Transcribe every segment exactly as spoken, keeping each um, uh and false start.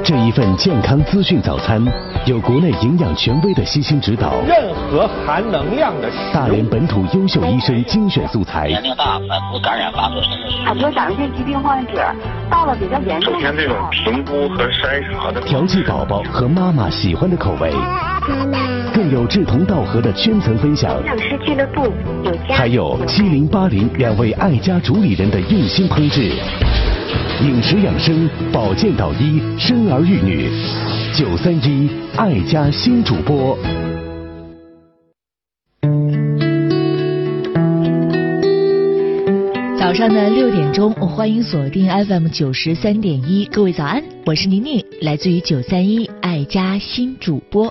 这一份健康资讯早餐，有国内营养权威的悉心指导， 任何含能量的食物， 大连本土优秀医生精选素材。 年龄大，反复感染发作。 很多甲状腺疾病患者到了比较严重的时候， 首先这种评估和筛查的调剂宝宝和妈妈喜欢的口味， 妈妈更有志同道合的圈层分享， 营养师俱乐部有家， 还有七零八零两位爱家主理人的用心烹制。饮食养生、保健导医、生儿育女，九三一爱家新主播。 早上的六点钟，欢迎锁定 F M 九十三点一，各位早安，我是宁宁，来自于九三一爱家新主播。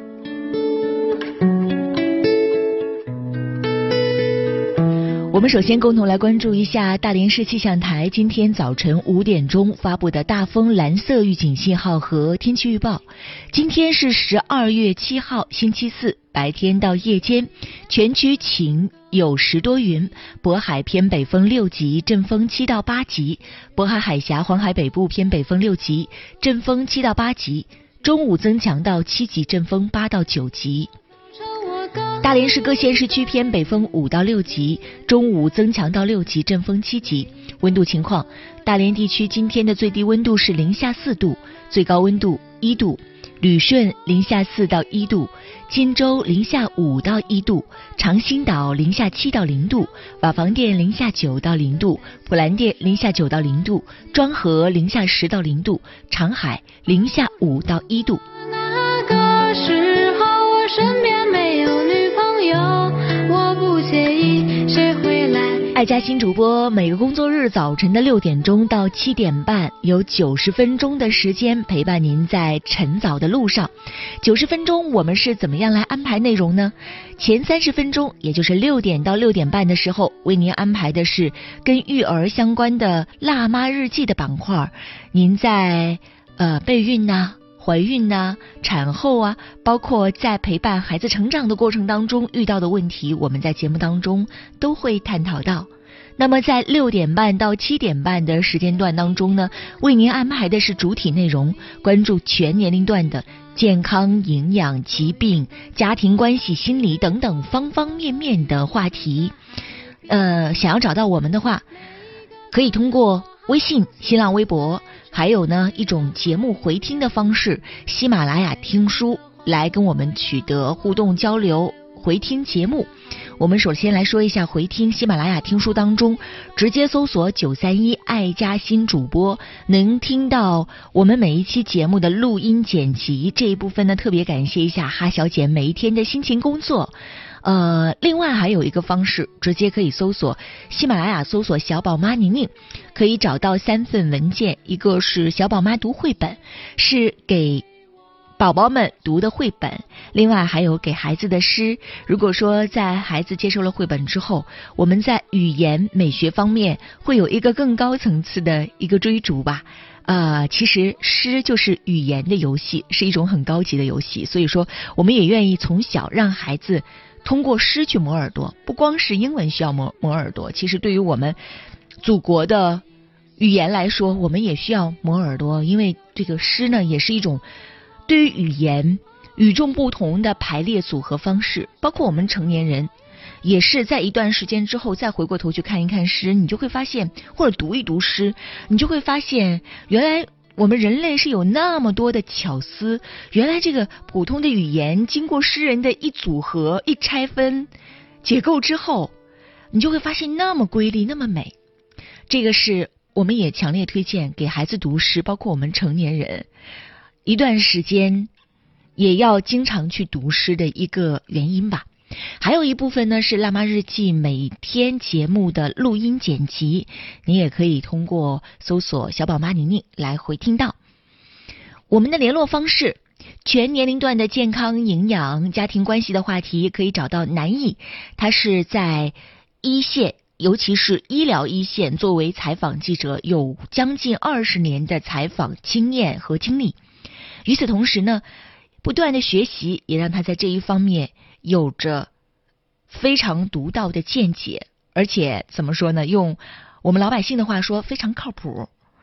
我们首先共同来关注一下大连市气象台今天早晨五点钟发布的大风蓝色预警信号和天气预报。今天是十二月七号星期四，白天到夜间全区晴，有时多云，渤海偏北风六级，阵风七到八级，渤海海峡、黄海北部偏北风六级，阵风七到八级，中午增强到七级，阵风八到九级。大连市各县市区偏北风五到六级，中午增强到六级，阵风七级。温度情况，大连地区今天的最低温度是零下四度，最高温度一度，旅顺零下四到一度，金州零下五到一度，长兴岛零下七到零度，瓦房店零下九到零度，普兰店零下九到零度，庄河零下十到零度，长海零下五到一度。 那个时候我身边没有女朋友，我不介意谁回来。 爱家新主播每个工作日早晨的六点钟到七点半，有九十分钟的时间陪伴您在晨早的路上。九十分钟我们是怎么样来安排内容呢？前三十分钟，也就是六点到六点半的时候，为您安排的是跟育儿相关的辣妈日记的板块。您在呃备孕呐、怀孕呐、产后啊，包括在陪伴孩子成长的过程当中遇到的问题，我们在节目当中都会探讨到。那么在六点半到七点半的时间段当中呢，为您安排的是主体内容，关注全年龄段的健康、营养、疾病、家庭关系、心理等等方方面面的话题。呃，想要找到我们的话，可以通过微信、新浪微博，还有呢一种节目回听的方式，喜马拉雅听书，来跟我们取得互动交流，回听节目。我们首先来说一下回听喜马拉雅听书当中，直接搜索九三一爱家新主播，能听到我们每一期节目的录音剪辑。这一部分呢，特别感谢一下哈小姐每一天的辛勤工作。呃，另外还有一个方式，直接可以搜索喜马拉雅，搜索小宝妈宁宁，可以找到三份文件，一个是小宝妈读绘本，是给宝宝们读的绘本，另外还有给孩子的诗。如果说在孩子接受了绘本之后，我们在语言美学方面会有一个更高层次的一个追逐吧。呃，其实诗就是语言的游戏，是一种很高级的游戏，所以说我们也愿意从小让孩子通过诗去磨耳朵。不光是英文需要磨磨耳朵，其实对于我们祖国的语言来说，我们也需要磨耳朵，因为这个诗呢也是一种对于语言与众不同的排列组合方式。包括我们成年人也是在一段时间之后再回过头去看一看诗，你就会发现，或者读一读诗，你就会发现原来我们人类是有那么多的巧思，原来这个普通的语言经过诗人的一组合一拆分解构之后，你就会发现那么瑰丽那么美。这个是我们也强烈推荐给孩子读诗，包括我们成年人一段时间也要经常去读诗的一个原因吧。还有一部分呢是辣妈日记每天节目的录音剪辑，你也可以通过搜索小宝妈宁宁来回听到。我们的联络方式，全年龄段的健康、营养、家庭关系的话题可以找到南艺，他是在一线，尤其是医疗一线作为采访记者，有将近二十年的采访经验和经历。与此同时呢，不断的学习也让他在这一方面有着非常独到的见解，而且怎么说呢，用我们老百姓的话说，非常靠谱。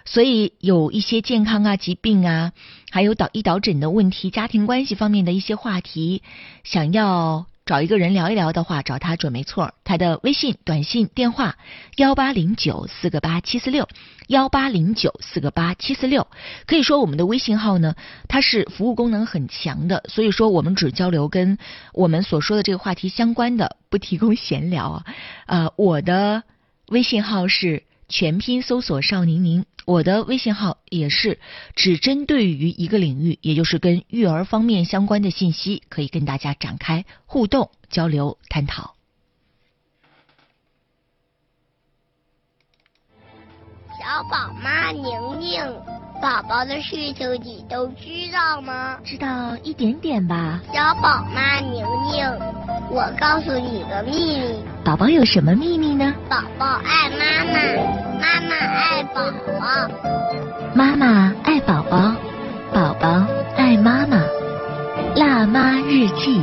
所以有一些健康啊、疾病啊，还有导医导诊的问题、家庭关系方面的一些话题，想要找一个人聊一聊的话，找他准没错。他的微信、短信、电话幺八零九四个八七四六幺八零九四个八七四六。可以说我们的微信号呢，它是服务功能很强的，所以说我们只交流跟我们所说的这个话题相关的，不提供闲聊啊。呃，我的微信号是全拼搜索少宁宁，我的微信号也是只针对于一个领域，也就是跟育儿方面相关的信息，可以跟大家展开互动、交流、探讨。 小宝妈宁宁，宝宝的事情你都知道吗？ 知道一点点吧。 小宝妈宁宁，我告诉你个秘密。 宝宝有什么秘密呢？ 宝宝爱妈妈，妈妈爱宝宝。 妈妈爱宝宝，宝宝爱妈妈。辣妈日记。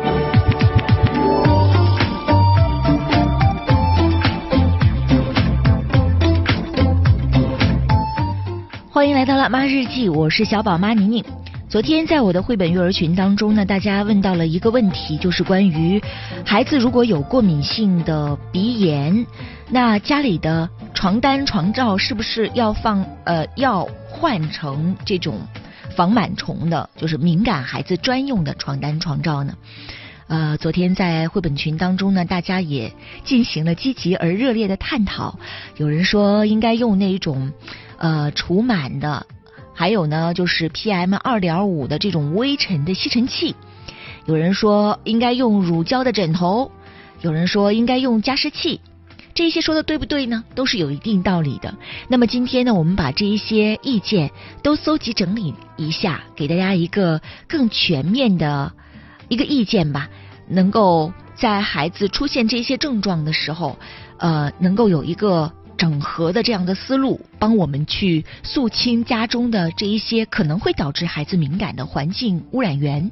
欢迎来到辣妈日记，我是小宝妈宁宁。昨天在我的绘本育儿群当中呢，大家问到了一个问题，就是关于孩子如果有过敏性的鼻炎，那家里的床单床罩是不是要放呃要换成这种防螨虫的，就是敏感孩子专用的床单床罩呢？呃，昨天在绘本群当中呢，大家也进行了积极而热烈的探讨。有人说应该用那种呃除螨的，还有呢就是 P M 二点五 的这种微尘的吸尘器。有人说应该用乳胶的枕头，有人说应该用加湿器。这些说的对不对呢？都是有一定道理的。那么今天呢，我们把这一些意见都搜集整理一下，给大家一个更全面的一个意见吧，能够在孩子出现这些症状的时候，呃，能够有一个整合的这样的思路，帮我们去肃清家中的这一些可能会导致孩子敏感的环境污染源。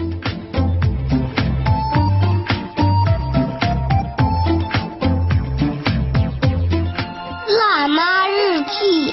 辣妈日记。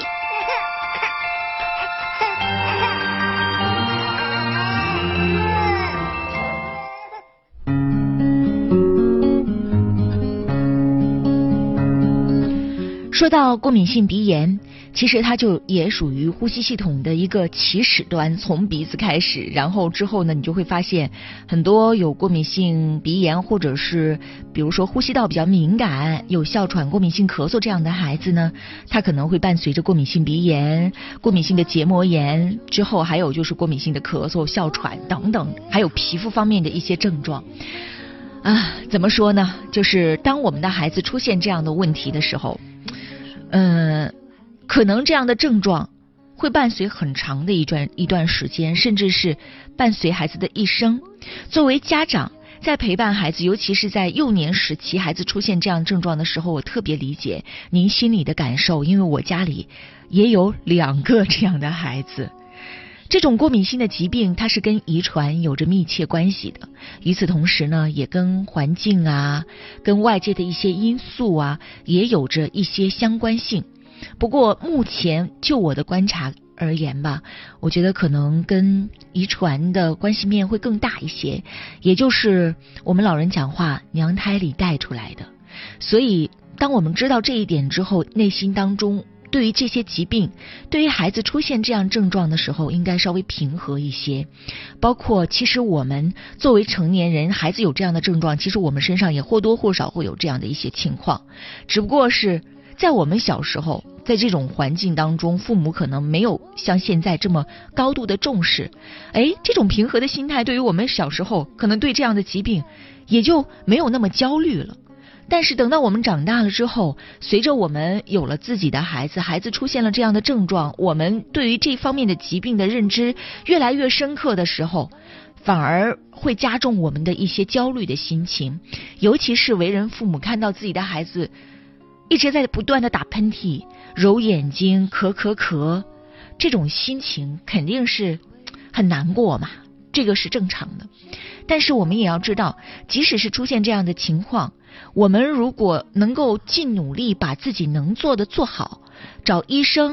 说到过敏性鼻炎，其实它就也属于呼吸系统的一个起始端，从鼻子开始，然后之后呢，你就会发现很多有过敏性鼻炎，或者是比如说呼吸道比较敏感、有哮喘、过敏性咳嗽这样的孩子呢，他可能会伴随着过敏性鼻炎、过敏性的结膜炎，之后还有就是过敏性的咳嗽、哮喘等等，还有皮肤方面的一些症状。啊，怎么说呢？就是当我们的孩子出现这样的问题的时候，嗯，可能这样的症状会伴随很长的一段一段时间，甚至是伴随孩子的一生。作为家长，在陪伴孩子，尤其是在幼年时期，孩子出现这样症状的时候，我特别理解您心里的感受，因为我家里也有两个这样的孩子。这种过敏性的疾病，它是跟遗传有着密切关系的，与此同时呢，也跟环境啊，跟外界的一些因素啊，也有着一些相关性。不过目前就我的观察而言吧，我觉得可能跟遗传的关系面会更大一些，也就是我们老人讲话娘胎里带出来的。所以当我们知道这一点之后，内心当中对于这些疾病，对于孩子出现这样症状的时候，应该稍微平和一些。包括其实我们作为成年人，孩子有这样的症状，其实我们身上也或多或少会有这样的一些情况，只不过是在我们小时候，在这种环境当中，父母可能没有像现在这么高度的重视。哎，这种平和的心态对于我们小时候，可能对这样的疾病也就没有那么焦虑了。但是等到我们长大了之后，随着我们有了自己的孩子，孩子出现了这样的症状，我们对于这方面的疾病的认知越来越深刻的时候，反而会加重我们的一些焦虑的心情。尤其是为人父母看到自己的孩子一直在不断的打喷嚏、揉眼睛、咳咳咳，这种心情肯定是很难过嘛，这个是正常的。但是我们也要知道，即使是出现这样的情况，我们如果能够尽努力把自己能做的做好，找医生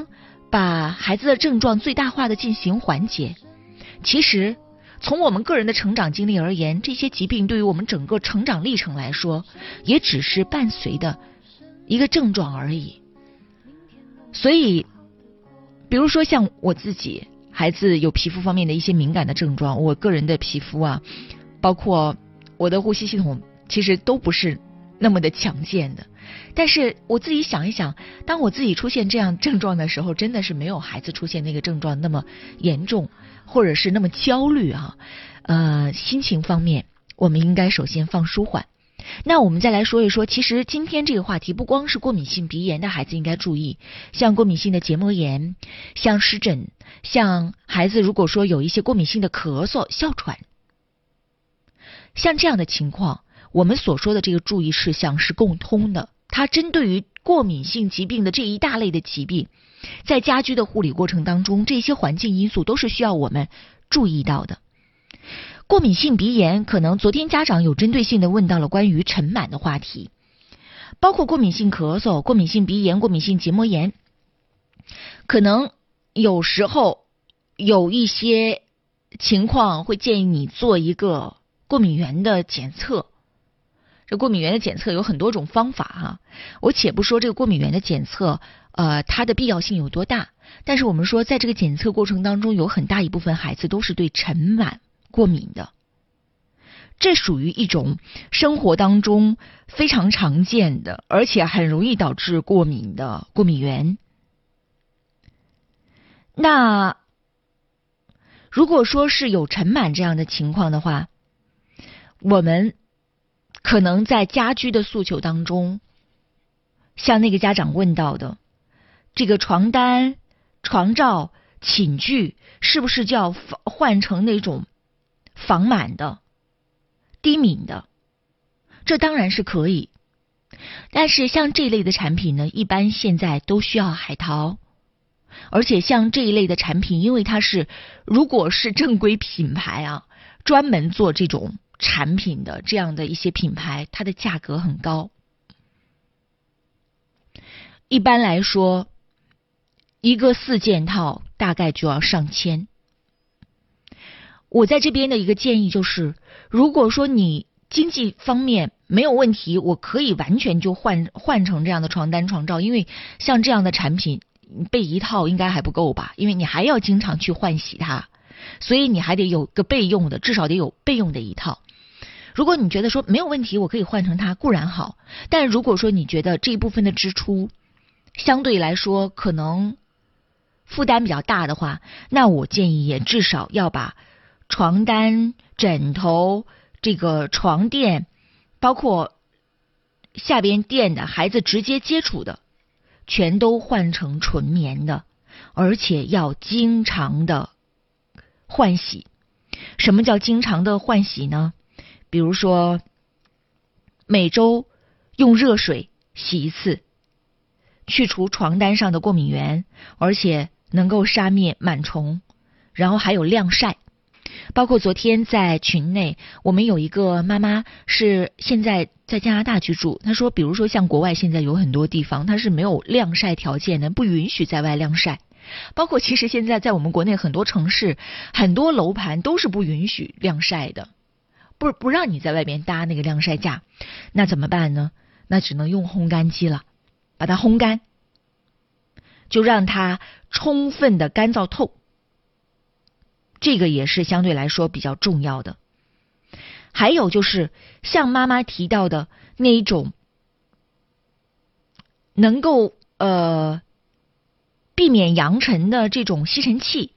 把孩子的症状最大化的进行缓解。其实从我们个人的成长经历而言，这些疾病对于我们整个成长历程来说，也只是伴随的一个症状而已。所以比如说像我自己，孩子有皮肤方面的一些敏感的症状，我个人的皮肤啊，包括我的呼吸系统其实都不是那么的强健的。但是我自己想一想，当我自己出现这样症状的时候，真的是没有孩子出现那个症状那么严重，或者是那么焦虑啊。呃，心情方面我们应该首先放舒缓。那我们再来说一说，其实今天这个话题不光是过敏性鼻炎的孩子应该注意，像过敏性的结膜炎，像湿疹，像孩子如果说有一些过敏性的咳嗽、哮喘，像这样的情况，我们所说的这个注意事项是共通的。它针对于过敏性疾病的这一大类的疾病，在家居的护理过程当中，这些环境因素都是需要我们注意到的。过敏性鼻炎，可能昨天家长有针对性的问到了关于尘螨的话题，包括过敏性咳嗽、过敏性鼻炎、过敏性结膜炎，可能有时候有一些情况会建议你做一个过敏原的检测。这过敏原的检测有很多种方法啊，我且不说这个过敏原的检测呃，它的必要性有多大，但是我们说在这个检测过程当中，有很大一部分孩子都是对尘螨过敏的，这属于一种生活当中非常常见的，而且很容易导致过敏的过敏原。那如果说是有尘螨这样的情况的话，我们可能在家居的诉求当中，像那个家长问到的，这个床单、床罩、寝具是不是就要换成那种防螨的、低敏的？这当然是可以，但是像这一类的产品呢，一般现在都需要海淘，而且像这一类的产品，因为它是如果是正规品牌啊，专门做这种产品的这样的一些品牌，它的价格很高。一般来说，一个四件套大概就要上千。我在这边的一个建议就是，如果说你经济方面没有问题，我可以完全就换换成这样的床单床罩，因为像这样的产品备一套应该还不够吧，因为你还要经常去换洗它，所以你还得有个备用的，至少得有备用的一套。如果你觉得说没有问题，我可以换成它，固然好，但如果说你觉得这一部分的支出相对来说可能负担比较大的话，那我建议也至少要把床单、枕头、这个床垫，包括下边垫的孩子直接接触的，全都换成纯棉的，而且要经常的换洗。什么叫经常的换洗呢？比如说每周用热水洗一次，去除床单上的过敏原，而且能够杀灭螨虫，然后还有晾晒。包括昨天在群内，我们有一个妈妈是现在在加拿大居住，她说比如说像国外现在有很多地方它是没有晾晒条件的，不允许在外晾晒，包括其实现在在我们国内很多城市很多楼盘都是不允许晾晒的，不不让你在外边搭那个晾晒架。那怎么办呢？那只能用烘干机了，把它烘干，就让它充分的干燥透，这个也是相对来说比较重要的。还有就是像妈妈提到的那一种能够呃避免扬尘的这种吸尘器，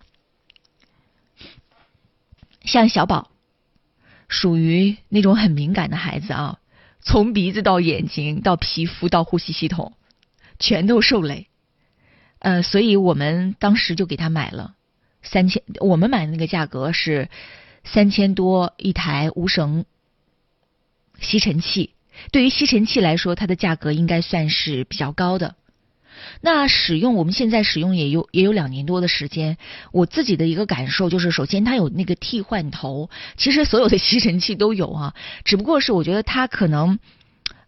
像小宝属于那种很敏感的孩子啊，从鼻子到眼睛到皮肤到呼吸系统全都受累，呃，所以我们当时就给他买了三千，我们买的那个价格是三千多一台无绳吸尘器。对于吸尘器来说，它的价格应该算是比较高的。那使用我们现在使用也有也有两年多的时间，我自己的一个感受就是，首先它有那个替换头，其实所有的吸尘器都有啊，只不过是我觉得它可能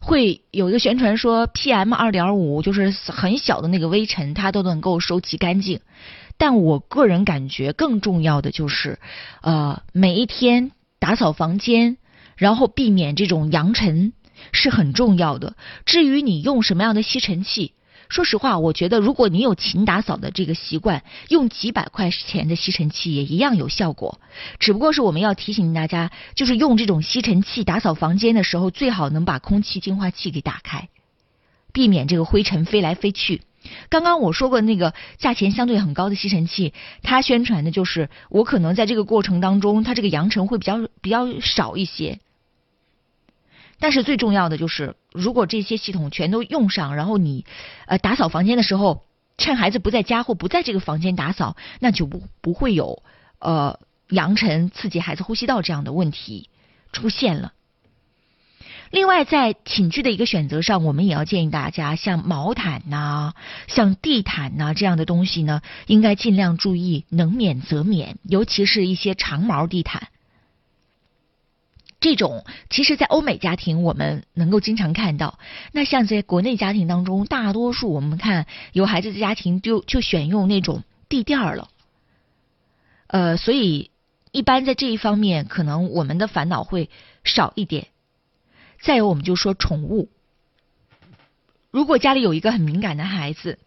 会有一个宣传说 P M 二点五 就是很小的那个微尘它都能够收集干净，但我个人感觉更重要的就是呃每一天打扫房间，然后避免这种扬尘是很重要的。至于你用什么样的吸尘器，说实话，我觉得如果你有勤打扫的这个习惯，用几百块钱的吸尘器也一样有效果。只不过是我们要提醒大家，就是用这种吸尘器打扫房间的时候，最好能把空气净化器给打开，避免这个灰尘飞来飞去。刚刚我说过那个价钱相对很高的吸尘器，它宣传的就是我可能在这个过程当中，它这个扬尘会比较比较少一些。但是最重要的就是，如果这些系统全都用上，然后你呃打扫房间的时候，趁孩子不在家或不在这个房间打扫，那就不不会有呃扬尘刺激孩子呼吸道这样的问题出现了。另外，在寝具的一个选择上，我们也要建议大家，像毛毯呐、啊、像地毯呐、啊、这样的东西呢，应该尽量注意能免则免，尤其是一些长毛地毯。这种其实在欧美家庭我们能够经常看到，那像在国内家庭当中，大多数我们看有孩子的家庭就就选用那种地垫了，呃，所以一般在这一方面可能我们的烦恼会少一点。再有我们就说宠物，如果家里有一个很敏感的孩子，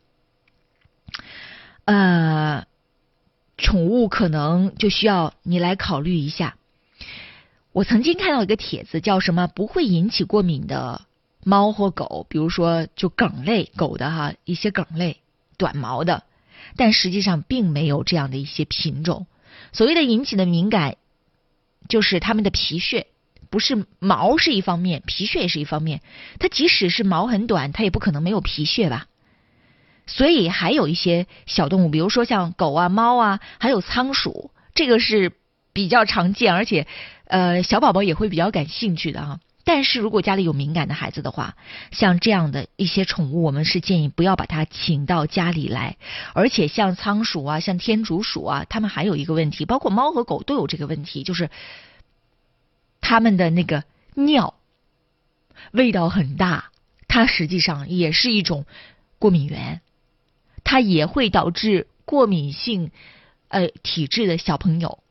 呃，宠物可能就需要你来考虑一下。我曾经看到一个帖子叫什么不会引起过敏的猫或狗，比如说就梗类狗的哈，一些梗类短毛的，但实际上并没有这样的一些品种。所谓的引起的敏感就是它们的皮屑，不是毛是一方面，皮屑也是一方面，它即使是毛很短，它也不可能没有皮屑吧。所以还有一些小动物，比如说像狗啊猫啊还有仓鼠，这个是比较常见，而且呃小宝宝也会比较感兴趣的哈。但是如果家里有敏感的孩子的话，像这样的一些宠物，我们是建议不要把它请到家里来。而且像仓鼠啊像天竺鼠啊，它们还有一个问题，包括猫和狗都有这个问题，就是它们的那个尿味道很大，它实际上也是一种过敏源，它也会导致过敏性呃体质的小朋友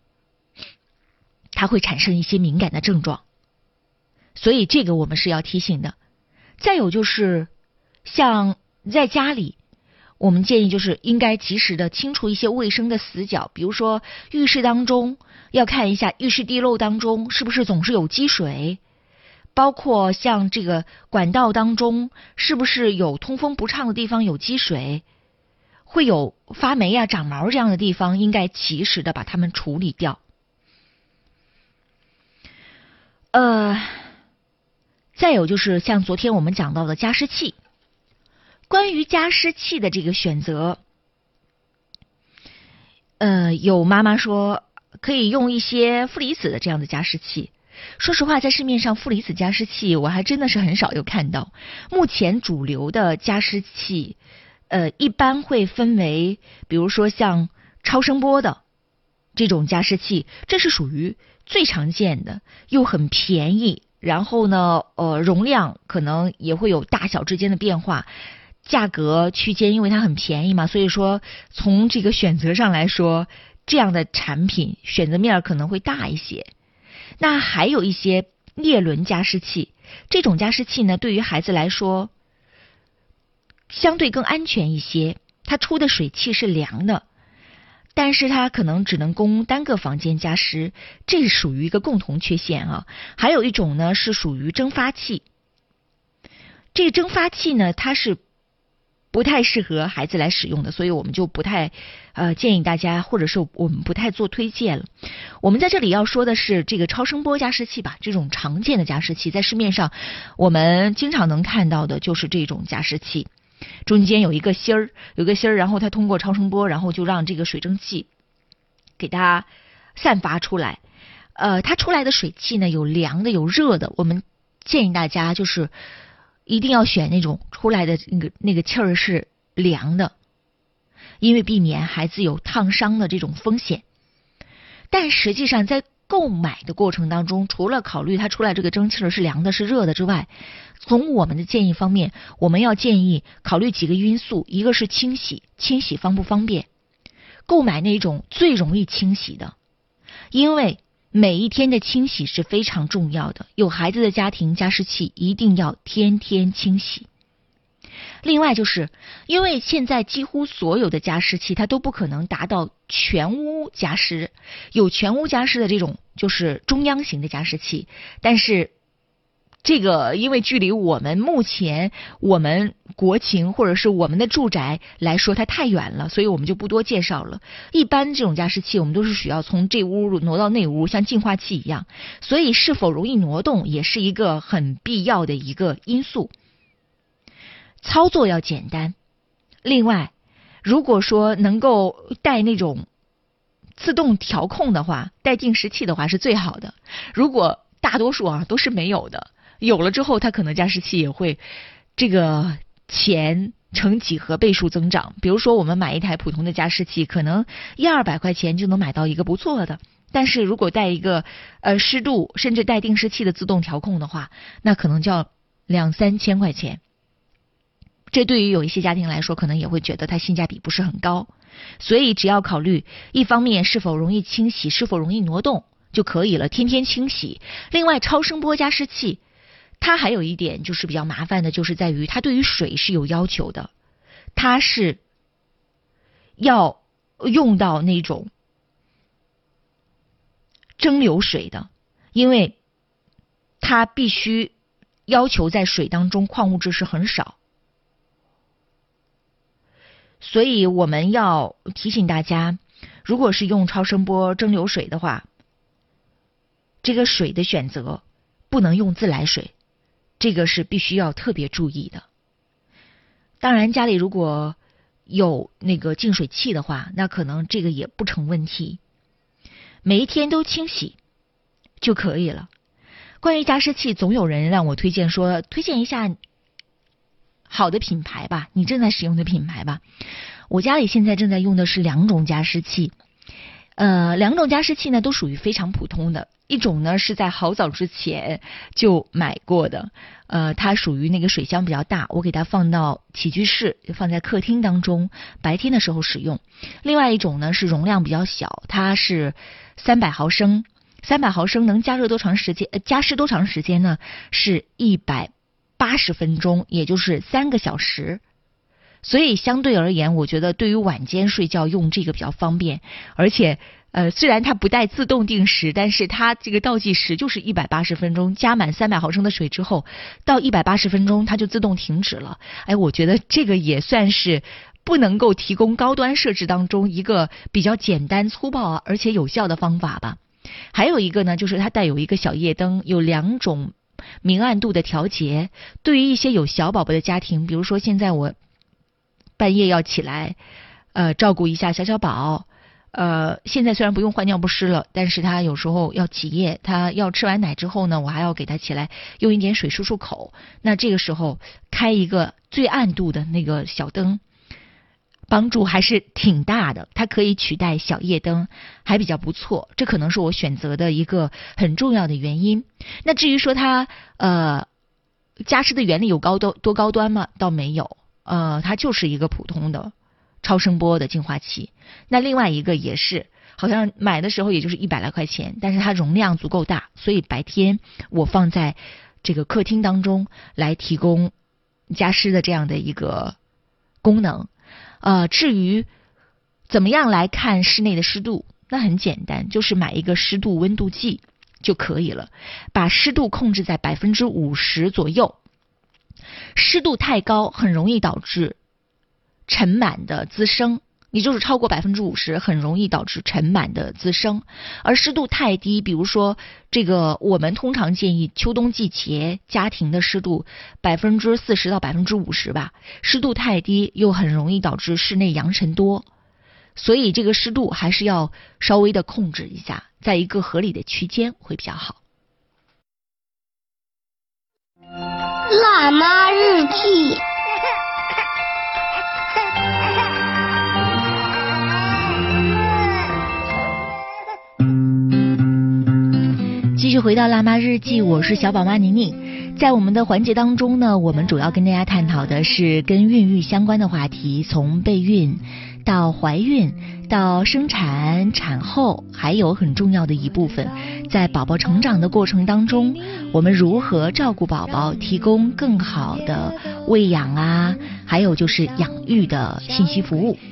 它会产生一些敏感的症状，所以这个我们是要提醒的。再有就是像在家里，我们建议就是应该及时的清除一些卫生的死角，比如说浴室当中要看一下浴室地漏当中是不是总是有积水，包括像这个管道当中是不是有通风不畅的地方有积水，会有发霉啊长毛这样的地方，应该及时的把它们处理掉。呃，再有就是像昨天我们讲到的加湿器，关于加湿器的这个选择，呃，有妈妈说可以用一些负离子的这样的加湿器。说实话，在市面上负离子加湿器我还真的是很少有看到。目前主流的加湿器，呃，一般会分为，比如说像超声波的这种加湿器，这是属于最常见的，又很便宜，然后呢，呃，容量可能也会有大小之间的变化，价格区间因为它很便宜嘛，所以说从这个选择上来说，这样的产品选择面可能会大一些。那还有一些叶轮加湿器，这种加湿器呢，对于孩子来说相对更安全一些，它出的水汽是凉的，但是它可能只能供单个房间加湿，这是属于一个共同缺陷啊。还有一种呢是属于蒸发器，这个蒸发器呢它是不太适合孩子来使用的，所以我们就不太呃建议大家，或者是我们不太做推荐了。我们在这里要说的是这个超声波加湿器吧，这种常见的加湿器在市面上我们经常能看到的就是这种加湿器，中间有一个芯儿，有个芯儿，然后它通过超声波，然后就让这个水蒸气给它散发出来。呃，它出来的水汽呢，有凉的，有热的。我们建议大家就是一定要选那种出来的那个那个气儿是凉的，因为避免孩子有烫伤的这种风险。但实际上，在购买的过程当中，除了考虑它出来这个蒸汽是凉的是热的之外，从我们的建议方面，我们要建议考虑几个因素，一个是清洗，清洗方不方便，购买那种最容易清洗的，因为每一天的清洗是非常重要的，有孩子的家庭加湿器一定要天天清洗。另外就是因为现在几乎所有的加湿器它都不可能达到全屋加湿，有全屋加湿的这种就是中央型的加湿器，但是这个因为距离我们目前我们国情或者是我们的住宅来说它太远了，所以我们就不多介绍了。一般这种加湿器我们都是需要从这屋挪到那屋，像净化器一样，所以是否容易挪动也是一个很必要的一个因素。操作要简单，另外如果说能够带那种自动调控的话，带定时器的话是最好的，如果大多数啊都是没有的，有了之后它可能加湿器也会这个钱成几何倍数增长。比如说我们买一台普通的加湿器可能一二百块钱就能买到一个不错的，但是如果带一个呃湿度甚至带定时器的自动调控的话，那可能就要两三千块钱。这对于有一些家庭来说可能也会觉得它性价比不是很高，所以只要考虑一方面是否容易清洗，是否容易挪动就可以了，天天清洗。另外超声波加湿器它还有一点就是比较麻烦的，就是在于它对于水是有要求的，它是要用到那种蒸馏水的，因为它必须要求在水当中矿物质是很少，所以我们要提醒大家，如果是用超声波蒸馏水的话，这个水的选择不能用自来水，这个是必须要特别注意的。当然家里如果有那个净水器的话，那可能这个也不成问题，每一天都清洗就可以了。关于加湿器，总有人让我推荐说推荐一下好的品牌吧，你正在使用的品牌吧。我家里现在正在用的是两种加湿器，呃，两种加湿器呢都属于非常普通的，一种呢是在好早之前就买过的，呃，它属于那个水箱比较大，我给它放到起居室，放在客厅当中，白天的时候使用。另外一种呢是容量比较小，它是三百毫升，三百毫升能加热多长时间？呃，加湿多长时间呢？是一百八十分钟，也就是三个小时。所以相对而言，我觉得对于晚间睡觉用这个比较方便，而且呃，虽然它不带自动定时，但是它这个倒计时就是一百八十分钟，加满三百毫升的水之后，到一百八十分钟它就自动停止了。哎，我觉得这个也算是不能够提供高端设置当中一个比较简单粗暴啊而且有效的方法吧。还有一个呢，就是它带有一个小夜灯，有两种明暗度的调节。对于一些有小宝宝的家庭，比如说现在我半夜要起来呃照顾一下小小宝，呃现在虽然不用换尿不湿了，但是他有时候要起夜，他要吃完奶之后呢，我还要给他起来用一点水漱漱口，那这个时候开一个最暗度的那个小灯帮助还是挺大的，它可以取代小夜灯，还比较不错，这可能是我选择的一个很重要的原因。那至于说它呃加湿的原理有高多多高端吗？倒没有，呃它就是一个普通的超声波的净化器。那另外一个也是好像买的时候也就是一百来块钱，但是它容量足够大，所以白天我放在这个客厅当中来提供加湿的这样的一个功能。呃，至于怎么样来看室内的湿度，那很简单，就是买一个湿度温度计就可以了，把湿度控制在百分之五十左右。湿度太高很容易导致尘螨的滋生，也就是超过百分之五十，很容易导致尘螨的滋生。而湿度太低，比如说这个，我们通常建议秋冬季节家庭的湿度百分之四十到百分之五十吧。湿度太低，又很容易导致室内扬尘多，所以这个湿度还是要稍微的控制一下，在一个合理的区间会比较好。 辣妈日记。 继续回到辣妈日记，我是小宝妈宁宁。在我们的环节当中呢，我们主要跟大家探讨的是跟孕育相关的话题，从备孕到怀孕到生产产后，还有很重要的一部分，在宝宝成长的过程当中，我们如何照顾宝宝，提供更好的喂养啊，还有就是养育的信息服务。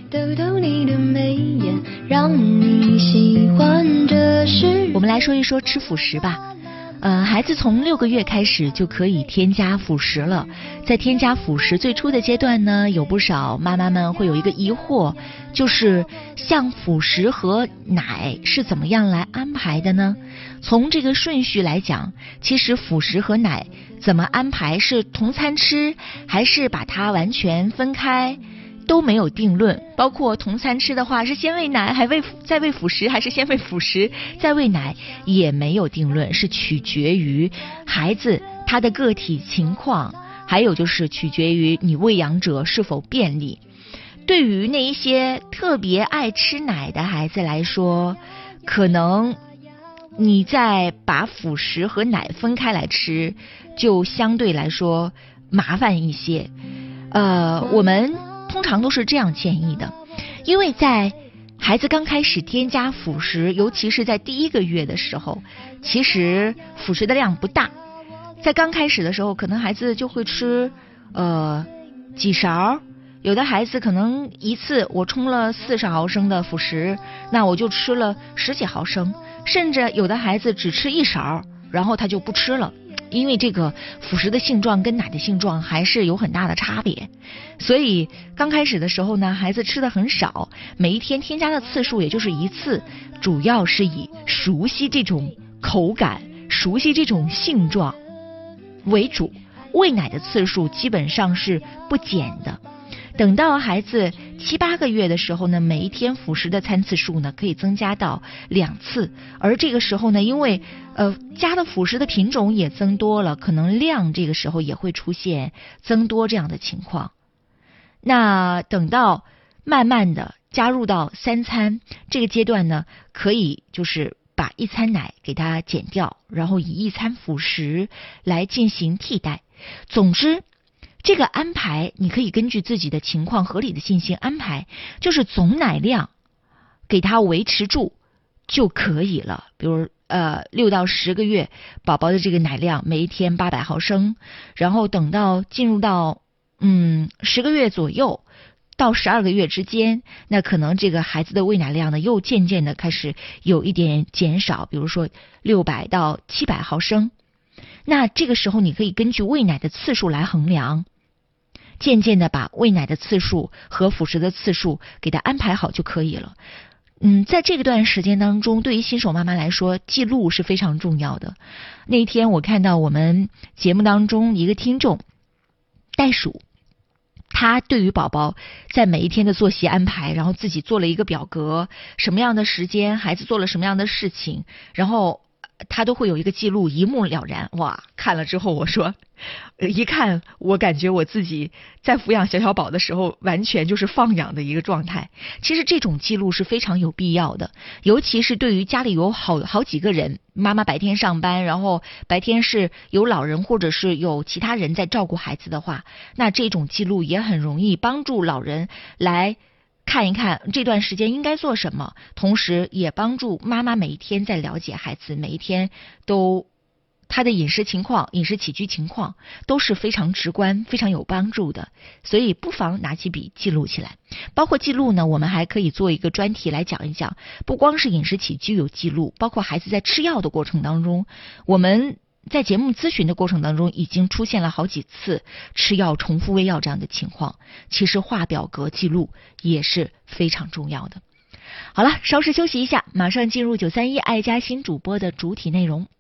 我们来说一说吃辅食吧。呃，孩子从六个月开始就可以添加辅食了。在添加辅食最初的阶段呢，有不少妈妈们会有一个疑惑，就是像辅食和奶是怎么样来安排的呢？从这个顺序来讲，其实辅食和奶怎么安排，是同餐吃，还是把它完全分开，都没有定论。包括同餐吃的话，是先喂奶还喂再喂辅食，还是先喂辅食再喂奶，也没有定论，是取决于孩子他的个体情况，还有就是取决于你喂养者是否便利。对于那一些特别爱吃奶的孩子来说，可能你在把辅食和奶分开来吃，就相对来说麻烦一些。呃，我们通常都是这样建议的，因为在孩子刚开始添加辅食，尤其是在第一个月的时候，其实辅食的量不大。在刚开始的时候，可能孩子就会吃呃几勺，有的孩子可能一次我冲了四十毫升的辅食，那我就吃了十几毫升，甚至有的孩子只吃一勺，然后他就不吃了。因为这个辅食的性状跟奶的性状还是有很大的差别，所以刚开始的时候呢，孩子吃的很少，每一天添加的次数也就是一次，主要是以熟悉这种口感、熟悉这种性状为主，喂奶的次数基本上是不减的。等到孩子七八个月的时候呢，每一天辅食的餐次数呢可以增加到两次，而这个时候呢，因为呃加的辅食的品种也增多了，可能量这个时候也会出现增多这样的情况。那等到慢慢的加入到三餐这个阶段呢，可以就是把一餐奶给它减掉，然后以一餐辅食来进行替代。总之这个安排你可以根据自己的情况合理的进行安排，就是总奶量给它维持住就可以了。比如呃六到十个月宝宝的这个奶量每一天八百毫升，然后等到进入到嗯十个月左右到十二个月之间，那可能这个孩子的喂奶量呢又渐渐的开始有一点减少，比如说六百到七百毫升。那这个时候你可以根据喂奶的次数来衡量，渐渐的把喂奶的次数和辅食的次数给它安排好就可以了。嗯，在这个段时间当中，对于新手妈妈来说，记录是非常重要的。那一天我看到我们节目当中一个听众袋鼠，他对于宝宝在每一天的作息安排，然后自己做了一个表格，什么样的时间孩子做了什么样的事情，然后他都会有一个记录，一目了然。哇，看了之后我说一看我感觉我自己在抚养小小宝的时候完全就是放养的一个状态。其实这种记录是非常有必要的，尤其是对于家里有好好几个人，妈妈白天上班，然后白天是有老人或者是有其他人在照顾孩子的话，那这种记录也很容易帮助老人来看一看这段时间应该做什么，同时也帮助妈妈每一天在了解孩子，每一天都他的饮食情况、饮食起居情况都是非常直观、非常有帮助的，所以不妨拿起笔记录起来。包括记录呢，我们还可以做一个专题来讲一讲，不光是饮食起居有记录，包括孩子在吃药的过程当中，我们在节目咨询的过程当中已经出现了好几次吃药重复喂药这样的情况，其实画表格记录也是非常重要的。好了，稍事休息一下，马上进入九三一爱家新主播的主体内容。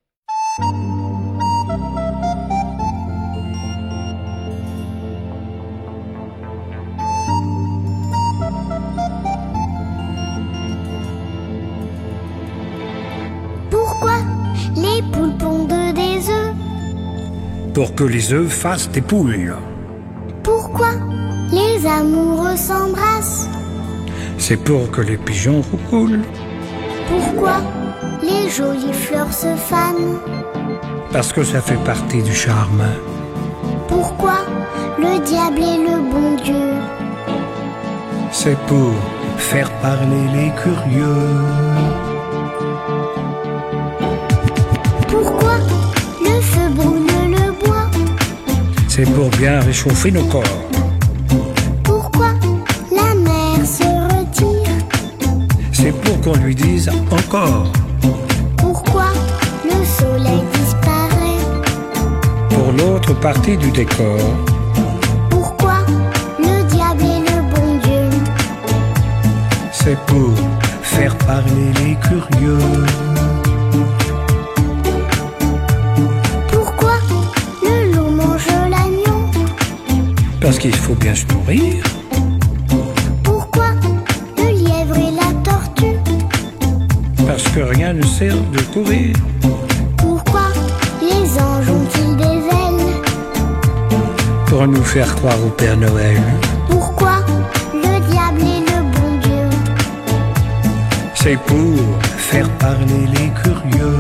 Pourquoi les poules pondent des œufs? Pour que les œufs fassent des poules. Pourquoi les amoureux s'embrassent? C'est pour que les pigeons roulent. Pourquoi les jolies fleurs se fanent. Parce que ça fait partie du charme. Pourquoi le diable est le bon Dieu? C'est pour faire parler les curieux. Pourquoi le feu brûle le bois? C'est pour bien réchauffer nos corps. Pourquoi la mer se retire? C'est pour qu'on lui dise encore. Pourquoi le soleil disparaît? Pour l'autre partie du décor. Pourquoi le diable est le bon Dieu? C'est pour faire parler les curieux. Pourquoi le loup mange l'agneau? Parce qu'il faut bien se nourrir. Pourquoi le lièvre et la tortue? Parce que rien ne sert de courir. Pourquoi les anges ont-ils des ailes? Pour nous faire croire au Père Noël. Pourquoi le diable est le bon Dieu? C'est pour faire parler les curieux.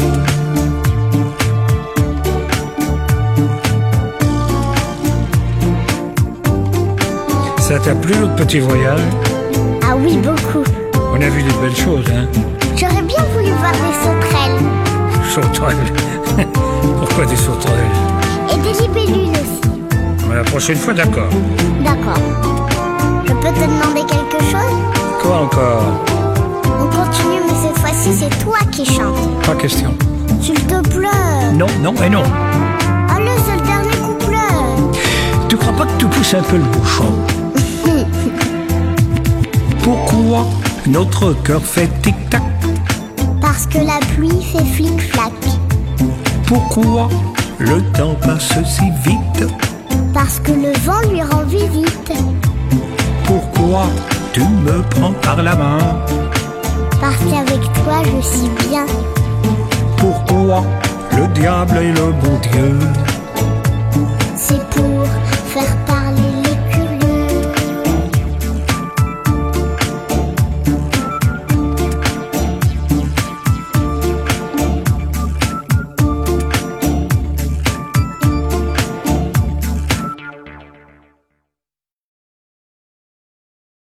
Ça t'a plu notre petit voyage? Ah oui, beaucoup. On a vu des belles choses, hein? J'aurais bien voulu voir des sauterelles. Sauterelles. Pourquoi des sauterelles? Et des libellules aussi. La prochaine fois, d'accord. D'accord. Je peux te demander quelque chose? Quoi encore? On continue, mais cette fois-ci, c'est toi qui chantes. Pas question. S'il te plaît. Non, non et non. Allez, c'est le dernier couplet. Tu crois pas que tu pousses un peu le bouchon? Pourquoi notre cœur fait tic-tac? Parce que la pluie fait flic-flac. Pourquoi le temps passe si vite? Parce que le vent lui rend visite. Pourquoi tu me prends par la main? Parce qu'avec toi je suis bien. Pourquoi le diable est le bon Dieu?